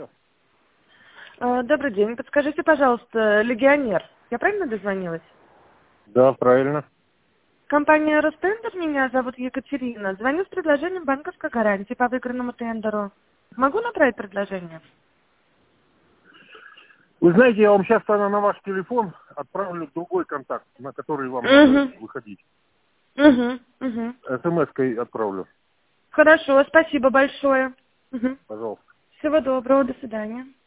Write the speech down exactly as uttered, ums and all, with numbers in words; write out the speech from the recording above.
Алло. А, Добрый день. Подскажите, пожалуйста, легионер. Я правильно дозвонилась? Да, правильно. Компания Ростендер, меня зовут Екатерина. Звоню с предложением банковской гарантии по выигранному тендеру. Могу направить предложение? Вы знаете, я вам сейчас на на ваш телефон отправлю другой контакт, на который вам надо Угу. выходить. Угу. Угу. СМС-кой отправлю. Хорошо, спасибо большое. Угу. Пожалуйста. Всего доброго, до свидания.